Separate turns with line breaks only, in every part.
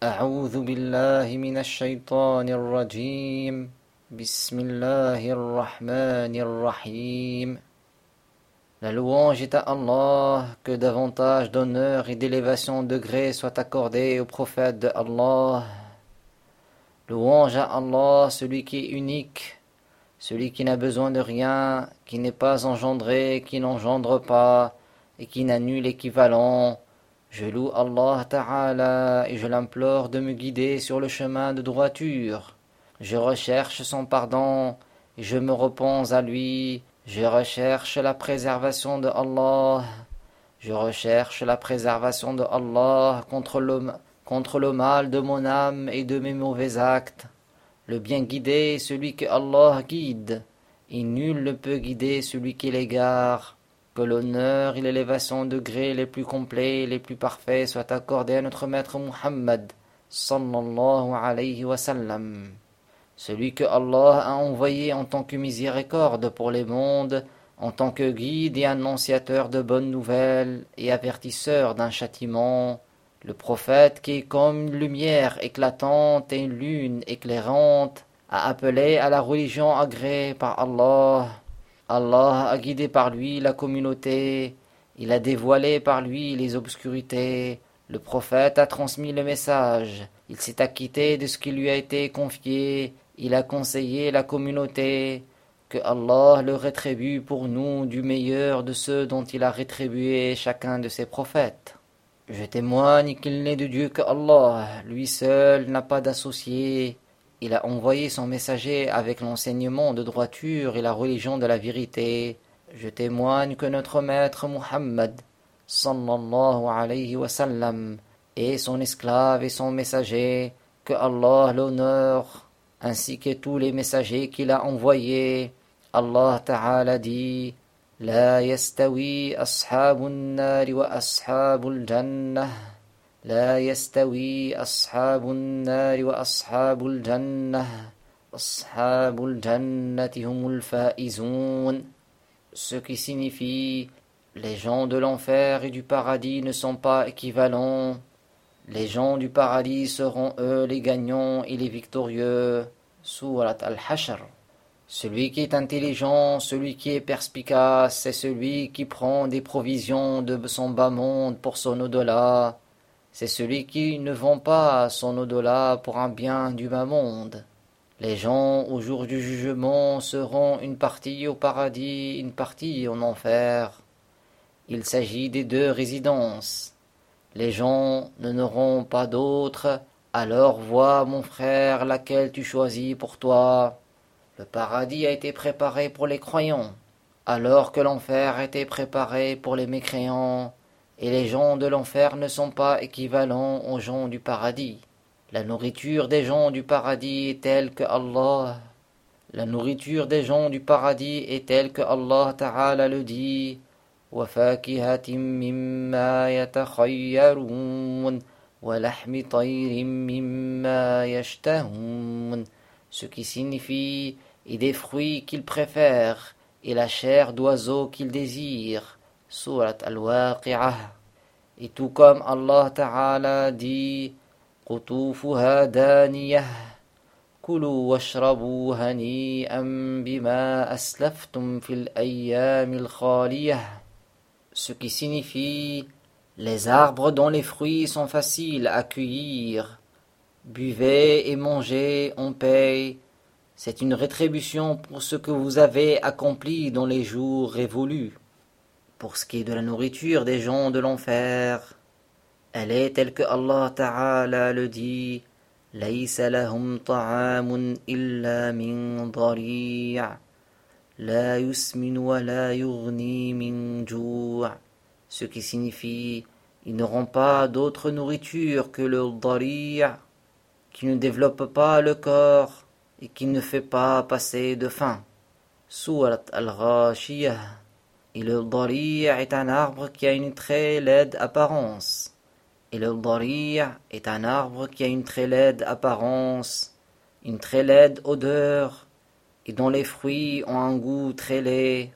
أعوذ بالله من الشيطان الرجيم بسم الله الرحمن الرحيم. La louange est à Allah, que davantage d'honneur et d'élévation de degré soit accordé au prophète de Allah. Louange à Allah, celui qui est unique, celui qui n'a besoin de rien, qui n'est pas engendré, qui n'engendre pas, et qui n'a nul équivalent. Je loue Allah Ta'ala et je l'implore de me guider sur le chemin de droiture. Je recherche son pardon et je me repens à lui. Je recherche la préservation de Allah. Je recherche la préservation de Allah contre le mal de mon âme et de mes mauvais actes. Le bien guidé est celui que Allah guide, et nul ne peut guider celui qui l'égare. Que l'honneur et l'élévation de degrés les plus complets et les plus parfaits soient accordés à notre maître Muhammad, sallallahu alayhi wa sallam. Celui que Allah a envoyé en tant que miséricorde pour les mondes, en tant que guide et annonciateur de bonnes nouvelles et avertisseur d'un châtiment. Le prophète qui est comme une lumière éclatante et une lune éclairante, a appelé à la religion agréée par Allah. Allah a guidé par lui la communauté, il a dévoilé par lui les obscurités, le prophète a transmis le message, il s'est acquitté de ce qui lui a été confié, il a conseillé la communauté, que Allah le rétribue pour nous du meilleur de ceux dont il a rétribué chacun de ses prophètes. Je témoigne qu'il n'est de Dieu que Allah, lui seul n'a pas d'associé. Il a envoyé son messager avec l'enseignement de droiture et la religion de la vérité. Je témoigne que notre maître Muhammad, sallallahu alayhi wa sallam, est son esclave et son messager, que Allah l'honore, ainsi que tous les messagers qu'il a envoyés. Allah Ta'ala dit: La yastawi ashabun nari wa ashabul jannah. لا يستوي أصحاب النار وأصحاب الجنة أصحاب الجنة هم الفائزون. Ce qui signifie les gens de l'enfer et du paradis ne sont pas équivalents. Les gens du paradis seront eux les gagnants et les victorieux. Surat Al-Hashr. Celui qui est intelligent, celui qui est perspicace, c'est celui qui prend des provisions de son bas monde pour son au-delà. C'est celui qui ne vend pas son au-delà pour un bien du bas monde. Les gens au jour du jugement seront une partie au paradis, une partie en enfer. Il s'agit des deux résidences. Les gens n'auront pas d'autre, alors vois mon frère laquelle tu choisis pour toi. Le paradis a été préparé pour les croyants, alors que l'enfer a été préparé pour les mécréants. Et les gens de l'enfer ne sont pas équivalents aux gens du paradis. La nourriture des gens du paradis est telle que Allah. La nourriture des gens du paradis est telle que Allah Ta'ala le dit. وَفَاكِهَةٍ مِّمَّا يَتَخَيَّرُونَ وَلَحْمِ طَيْرٍ مِّمَّا يَشْتَهُونَ. Ce qui signifie et des fruits qu'ils préfèrent et la chair d'oiseaux qu'ils désirent. Surat Al-Waqi'ah. Et tout comme Allah Ta'ala dit: Qutufuha daniyah, kulu washrabu hani'an bima aslaftum fil ayyamil khaliyah. Ce qui signifie les arbres dont les fruits sont faciles à cueillir. Buvez et mangez en paix. C'est une rétribution pour ce que vous avez accompli dans les jours révolus. Pour ce qui est de la nourriture des gens de l'enfer, elle est telle que Allah Ta'ala le dit: لَيْسَ لَهُمْ طَعَامٌ إِلَّا مِنْ ضَرِيعٍ لَا يُسْمِنُ وَلَا يُغْنِي مِنْ جُوعٍ. Ce qui signifie, ils n'auront pas d'autre nourriture que le dari', qui ne développe pas le corps et qui ne fait pas passer de faim. Surat Al-Ghashiyah. Et le dari' est un arbre qui a une très laide apparence. Et le dari' est un arbre qui a une très laide apparence, une très laide odeur, et dont les fruits ont un goût très laid,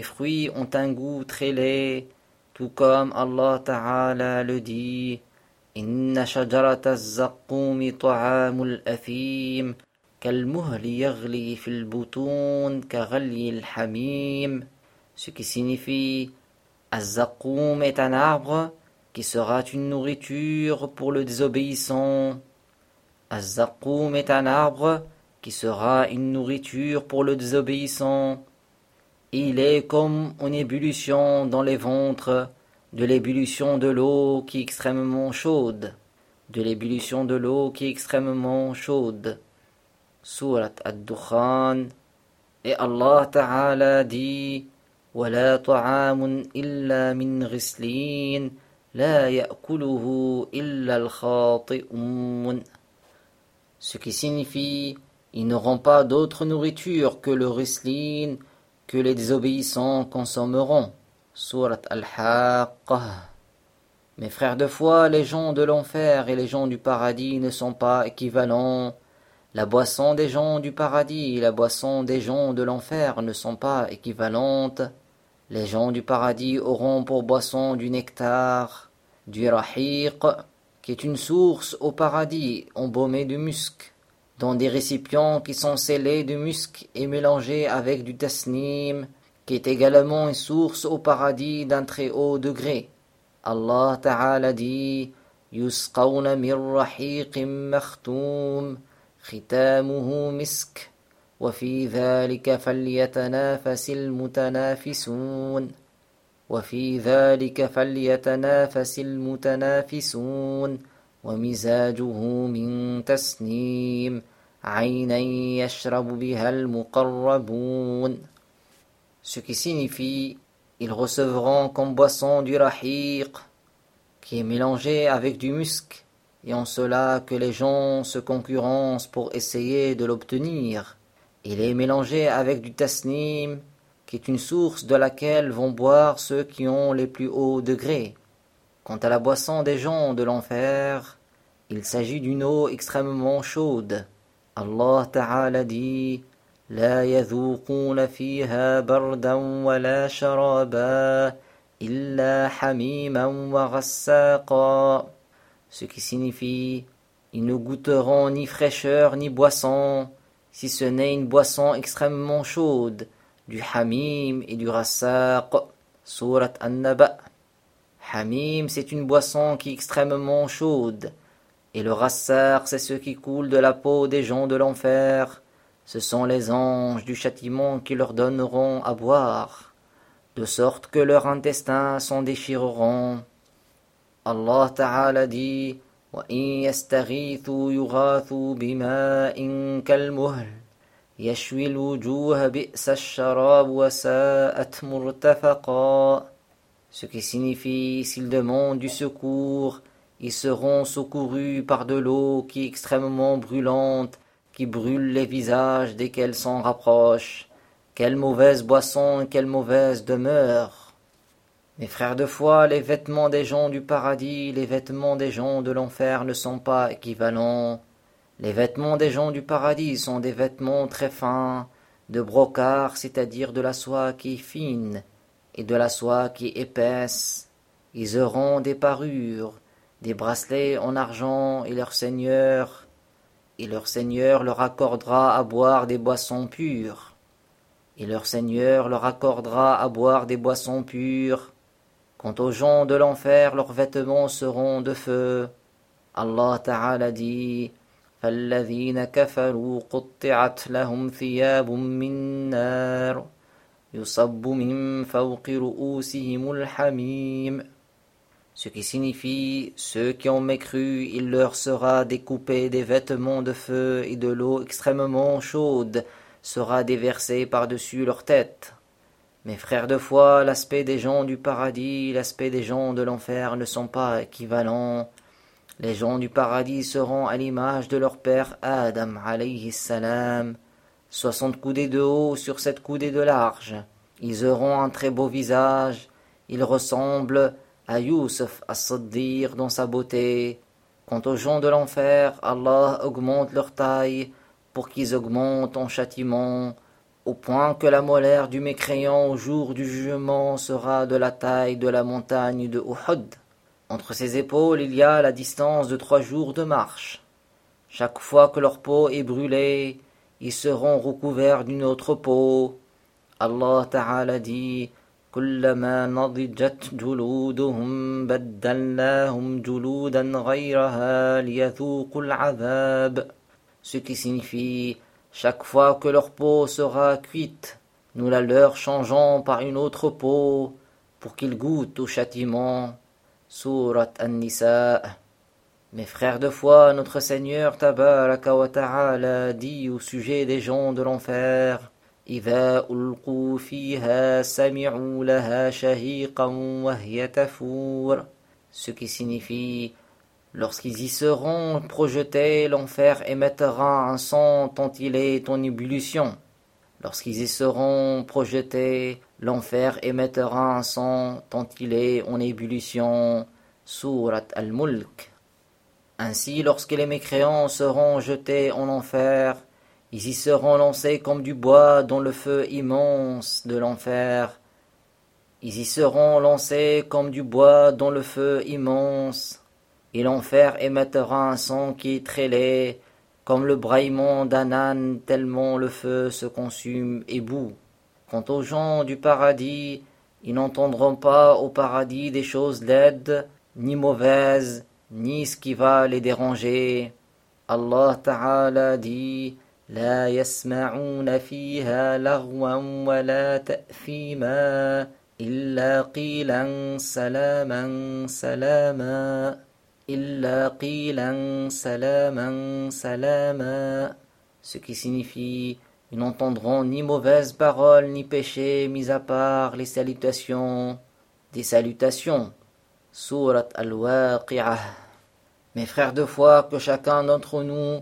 tout comme Allah Ta'ala le dit: إن شجرة الزقوم طعام الأثيم كالمهل يغلي في البطون كغلي الحميم. Ce qui signifie Az-Zaqoum est un arbre qui sera une nourriture pour le désobéissant. Az-Zaqoum est un arbre qui sera une nourriture pour le désobéissant. Il est comme une ébullition dans les ventres, de l'ébullition de l'eau qui est extrêmement chaude, de l'ébullition de l'eau qui est extrêmement chaude. Surat Ad-Dukhan. Et Allah Ta'ala dit ولا طعام إلا من غسلين لا يأكله إلا الخاطئون. Ce qui signifie ils n'auront pas d'autre nourriture que le ghislin que les désobéissants consommeront. Surat Al-Haqqah. Mes frères de foi, les gens de l'enfer et les gens du paradis ne sont pas équivalents. La boisson des gens du paradis et la boisson des gens de l'enfer ne sont pas équivalentes. Les gens du paradis auront pour boisson du nectar, du rahiq, qui est une source au paradis embaumée de musc, dans des récipients qui sont scellés de musc et mélangés avec du tasnim, qui est également une source au paradis d'un très haut degré. Allah Ta'ala dit يُسْقَوْنَ مِنْ رَحِيقٍ مَخْتُومٍ خِتَامُهُ مِسْكٌ وفي ذلك فليتنافس المتنافسون ومزاجه من تسنيم عينا يشرب بها المقربون. Ce qui signifie ils recevront comme boisson du rahiq qui est mélangé avec du musc et en cela que les gens se concurrencent pour essayer de l'obtenir. Il est mélangé avec du tasnim, qui est une source de laquelle vont boire ceux qui ont les plus hauts degrés. Quant à la boisson des gens de l'enfer, il s'agit d'une eau extrêmement chaude. Allah Ta'ala dit لا يذوقون فيها بردا ولا شرابا إلا حميما وغساقا. Ce qui signifie ils ne goûteront ni fraîcheur ni boisson, si ce n'est une boisson extrêmement chaude, du hamim et du rassaq. Surat An-Naba. Hamim, c'est une boisson qui est extrêmement chaude, et le rassaq, c'est ce qui coule de la peau des gens de l'enfer. Ce sont les anges du châtiment qui leur donneront à boire, de sorte que leurs intestins s'en déchireront. Allah Ta'ala dit وَإِن يَسْتَغِيثُوا يُغَاثُوا بِمَاءٍ كَالْمُهْلِ يَشْوِي الْوُجُوهَ بِئْسَ الشَّرَابُ وَسَاءَتْ مُرْتَفَقًا. Ce qui signifie s'ils demandent du secours, ils seront secourus par de l'eau qui est extrêmement brûlante, qui brûle les visages dès qu'elles s'en rapprochent. Quelle mauvaise boisson et quelle mauvaise demeure! Mes frères de foi, les vêtements des gens du paradis, les vêtements des gens de l'enfer ne sont pas équivalents. Les vêtements des gens du paradis sont des vêtements très fins, de brocart, c'est-à-dire de la soie qui est fine, et de la soie qui est épaisse. Ils auront des parures, des bracelets en argent, et leur Seigneur leur accordera à boire des boissons pures. Et leur Seigneur leur accordera à boire des boissons pures. Quant aux gens de l'enfer, leurs vêtements seront de feu. Allah Ta'ala dit فَالَّذِينَ كَفَرُوا قُطِّعَتْ لَهُمْ ثِيَابٌ مِّن نَّارٍ يُصَبُّ مِن فَوْقِ رُؤُوسِهِمُ الْحَمِيمُ. Ce qui signifie, ceux qui ont mécru, il leur sera découpé des vêtements de feu et de l'eau extrêmement chaude sera déversée par-dessus leur tête. Mes frères de foi, l'aspect des gens du paradis, l'aspect des gens de l'enfer ne sont pas équivalents. Les gens du paradis seront à l'image de leur père Adam alayhi salam, 60 coudées de haut sur 7 coudées de large. Ils auront un très beau visage, ils ressemblent à Youssef as-Siddiq dans sa beauté. Quant aux gens de l'enfer, Allah augmente leur taille pour qu'ils augmentent en châtiment, au point que la molaire du mécréant au jour du jugement sera de la taille de la montagne de Uhud. Entre ses épaules, il y a la distance de 3 jours de marche. Chaque fois que leur peau est brûlée, ils seront recouverts d'une autre peau. Allah Ta'ala dit كلما نضجت جلودهم بدلناهم جلودا غيرها ليذوقوا العذاب. Ce qui signifie chaque fois que leur peau sera cuite, nous la leur changeons par une autre peau pour qu'ils goûtent au châtiment. Surat An-Nisa. Mes frères de foi, notre Seigneur Tabaraka wa Ta'ala dit au sujet des gens de l'enfer: إذا ألقوا فيها سمعوا لها شهيقا وهي تفور. Ce qui signifie lorsqu'ils y seront projetés, l'enfer émettra un son tant il est en ébullition. Lorsqu'ils y seront projetés, l'enfer émettra un son tant il est en ébullition. Surat Al-Mulk. Ainsi, lorsque les mécréants seront jetés en enfer, ils y seront lancés comme du bois dans le feu immense de l'enfer. Ils y seront lancés comme du bois dans le feu immense. Et l'enfer émettra un son qui est très laid, comme le braillement d'un âne, tellement le feu se consume et bout. Quant aux gens du paradis, ils n'entendront pas au paradis des choses laides, ni mauvaises, ni ce qui va les déranger. Allah Ta'ala dit: لا يسمعون فيها لغوا ولا تأثيما إلا قيلا سلاما سلاما إلا قيلا سلاما سلاما. Ce qui signifie ils n'entendront ni mauvaises paroles ni péchés, mis à part les salutations, des salutations. Surat Al-Waqi'ah. Mes frères de foi, que chacun d'entre nous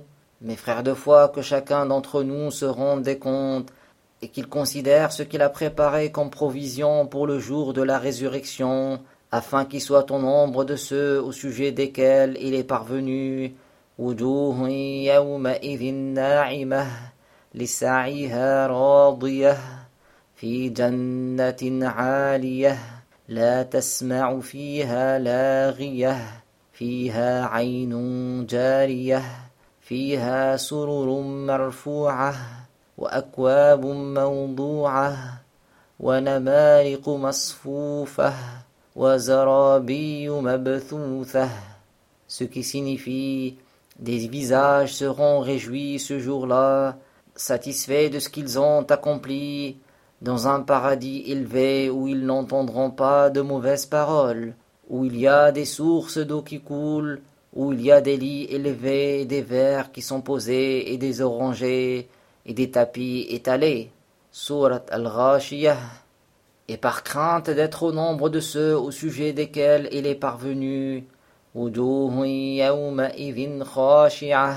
se rende compte et qu'il considère ce qu'il a préparé comme provision pour le jour de la résurrection, afin qu'il soit au nombre de ceux au sujet desquels il est parvenu. وجوه يومئذ ناعمة لسعيها راضية في جنة عالية لا تسمع فيها لاغية فيها عين جارية فيها سرر مرفوعة وأكواب موضوعة ونمارق مصفوفة وزرابي مبثوثة. Ce qui signifie des visages seront réjouis ce jour-là, satisfaits de ce qu'ils ont accompli, dans un paradis élevé où ils n'entendront pas de mauvaises paroles, où il y a des sources d'eau qui coulent, où il y a des lits élevés, des verres qui sont posés et des orangers et des tapis étalés. Surat Al-Ghashiyah. Et par crainte d'être au nombre de ceux au sujet desquels il est parvenu, وجوه يومئذ خاشعة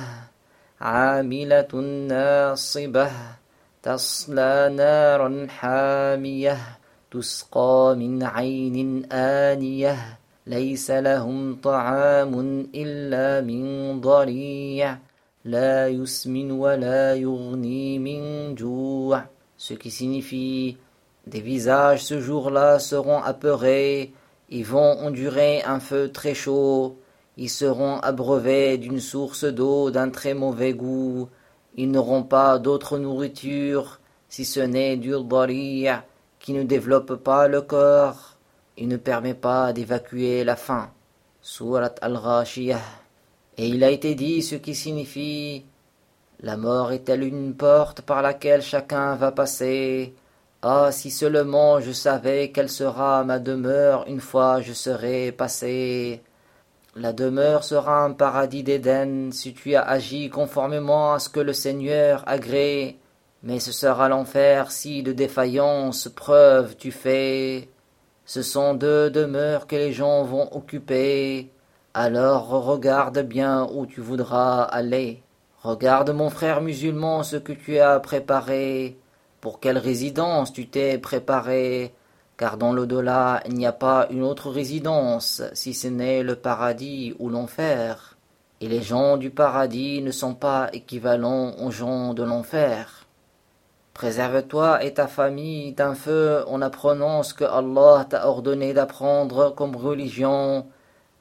عاملة ناصبة تصلى نارا حامية تسقى من عين آنية ليس لهم طعام إلا من ضريع لا يسمن ولا يغني من جوع. Ce qui signifie des visages ce jour-là seront apeurés. Ils vont endurer un feu très chaud, ils seront abreuvés d'une source d'eau d'un très mauvais goût, ils n'auront pas d'autre nourriture, si ce n'est du dari' qui ne développe pas le corps, il ne permet pas d'évacuer la faim. Surat Al-Ghashiyah. Et il a été dit ce qui signifie: la mort est-elle une porte par laquelle chacun va passer? Ah, si seulement je savais quelle sera ma demeure une fois je serai passé. La demeure sera un paradis d'Éden si tu as agi conformément à ce que le Seigneur agrée, mais ce sera l'enfer si de défaillance preuve tu fais. Ce sont 2 demeures que les gens vont occuper, alors regarde bien où tu voudras aller. Regarde mon frère musulman ce que tu as préparé. Pour quelle résidence tu t'es préparé? Car dans l'au-delà, il n'y a pas une autre résidence, si ce n'est le paradis ou l'enfer. Et les gens du paradis ne sont pas équivalents aux gens de l'enfer. Préserve-toi et ta famille d'un feu en apprenant ce que Allah t'a ordonné d'apprendre comme religion,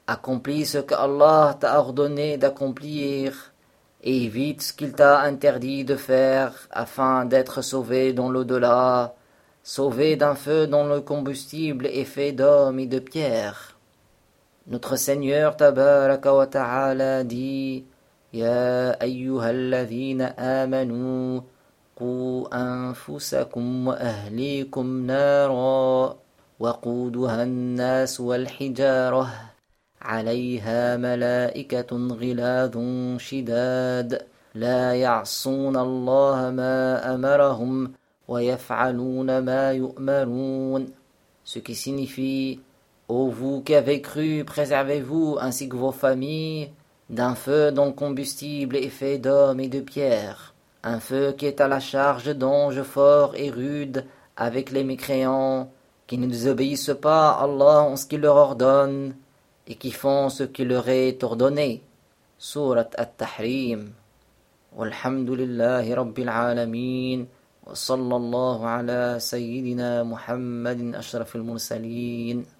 Accomplis ce que Allah t'a ordonné d'accomplir et évite ce qu'il t'a interdit de faire afin d'être sauvé dans l'au-delà, sauvé d'un feu dont le combustible est fait d'hommes et de pierre. Notre Seigneur Tabaraka wa Ta'ala dit Ya ayyuhalladhina amanu qu anfusakum wa ahlikum nara وقودها الناس والحجارة عليها ملائكة غلاظ شداد لا يعصون الله ما أمرهم ويفعلون ما يؤمرون. Ce qui signifie Ô vous qui avez cru, préservez-vous ainsi que vos familles d'un feu dont le combustible est fait d'hommes et de pierre, un feu qui est à la charge d'anges forts et rudes avec les mécréants qui ne désobéissent pas à Allah en ce qu'il leur ordonne et qui font ce qui leur est ordonné. Surat At-Tahrim. Walhamdulillahi Rabbil Alameen. Wa sallallahu ala Sayyidina Muhammadin Ashrafil Mursaleen.